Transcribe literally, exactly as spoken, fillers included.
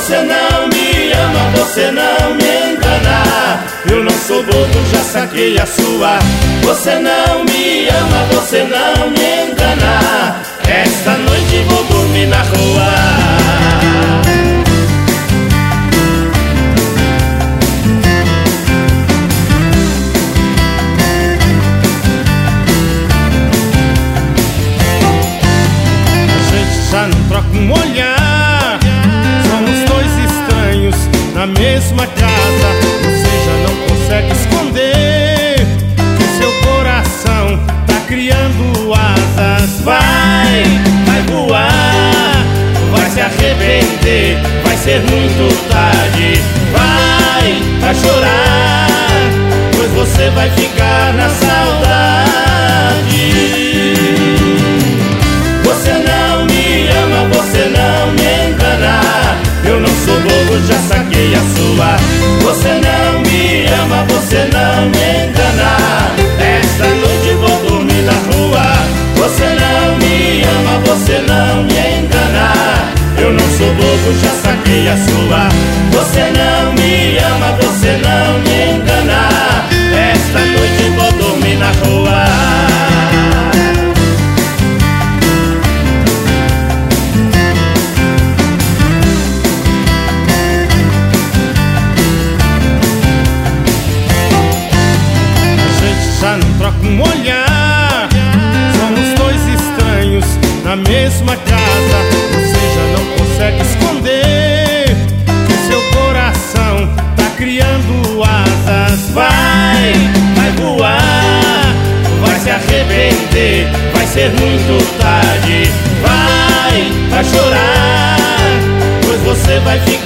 Você não me ama, você não me engana. Eu não sou bobo, já saquei a sua. Você não me ama, você não me engana. Esta noite vou dormir na rua. Já não troca um olhar, somos dois estranhos na mesma casa. Você já não consegue esconder que seu coração tá criando asas. Vai, vai voar, vai se arrepender, vai ser muito tarde. Vai, vai chorar, pois você vai ficar na saudade. Você não me ama, você não me engana. Eu não sou bobo, já saquei a sua. Você não me ama, você não me engana. Esta noite vou dormir na rua. Você não me ama, você não me engana. Eu não sou bobo, já saquei a sua. Você não me ama, você não me engana. Esta noite vou dormir na rua. Já não troca um olhar, somos dois estranhos na mesma casa. Você já não consegue esconder que seu coração tá criando asas. Vai, vai voar, vai se arrepender, vai ser muito tarde. Vai, vai chorar, pois você vai ficar